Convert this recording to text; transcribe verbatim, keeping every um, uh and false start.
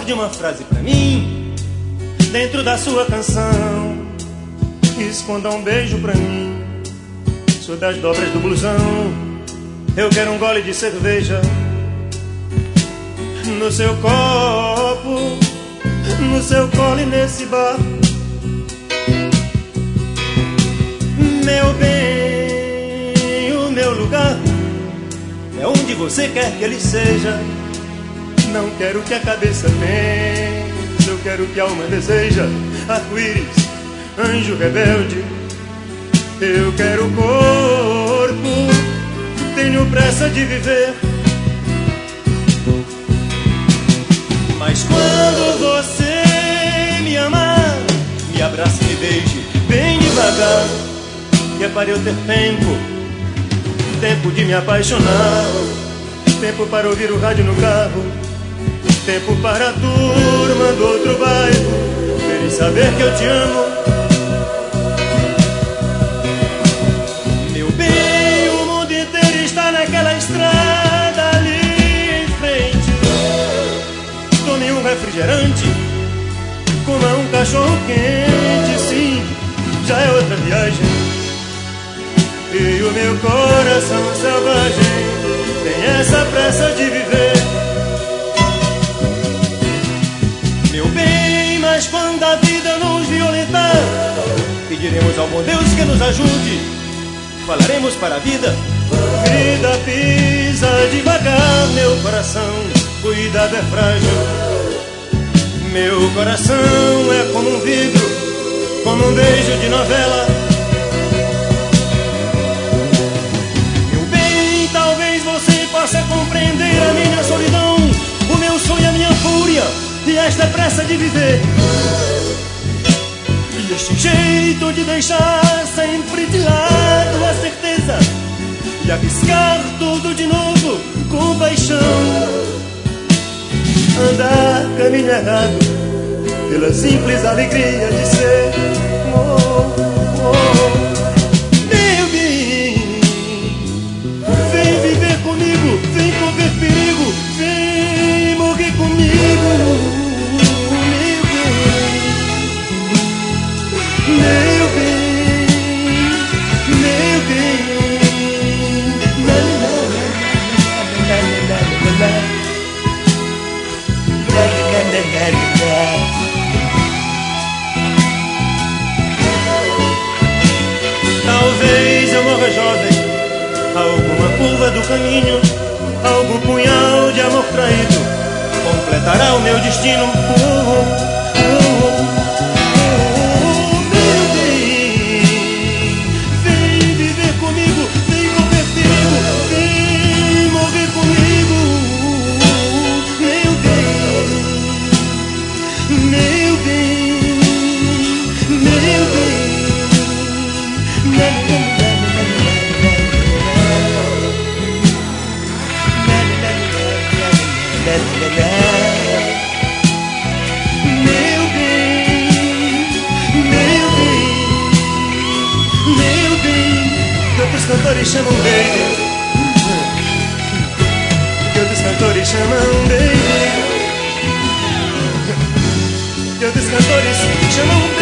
de uma frase pra mim dentro da sua canção. Esconda um beijo pra mim sob as dobras do blusão. Eu quero um gole de cerveja no seu copo, no seu colo e nesse bar. Meu bem, o meu lugar é onde você quer que ele seja. Não quero que a cabeça pense, eu quero que a alma deseja. Arco-íris, anjo rebelde, eu quero o corpo, tenho pressa de viver. Mas quando você me amar, me abrace e me beije bem devagar, que é para eu ter tempo, tempo de me apaixonar, tempo para ouvir o rádio no carro, tempo para a turma do outro bairro ver e saber que eu te amo. Meu bem, o mundo inteiro está naquela estrada ali em frente. Tome um refrigerante, coma um cachorro quente, sim, já é outra viagem. E o meu coração selvagem tem essa pressa de viver. Meu bem, mas quando a vida nos violentar, pediremos ao bom Deus que nos ajude. Falaremos para a vida: vida, pisa devagar, meu coração, cuidado, é frágil. Meu coração é como um vidro, como um beijo de novela. Possa compreender a minha solidão, o meu sonho, a minha fúria e esta pressa de viver. E este jeito de deixar sempre de lado a certeza e arriscar tudo de novo com paixão. Andar caminho errado pela simples alegria de ser. Oh, oh. Vem correr perigo, vem morrer comigo, meu bem, meu bem, meu bem. Talvez eu morra jovem, alguma curva do caminho, algum punhal de amor traído completará o meu destino. Oh, oh, oh, oh, meu bem, vem viver comigo, vem correr perigo, vem morrer comigo, meu bem, meu bem, meu bem, meu bem. Meu bem, meu bem, meu bem, que outros cantores chamam baby, que outros cantores chamam baby, que outros cantores chamam baby.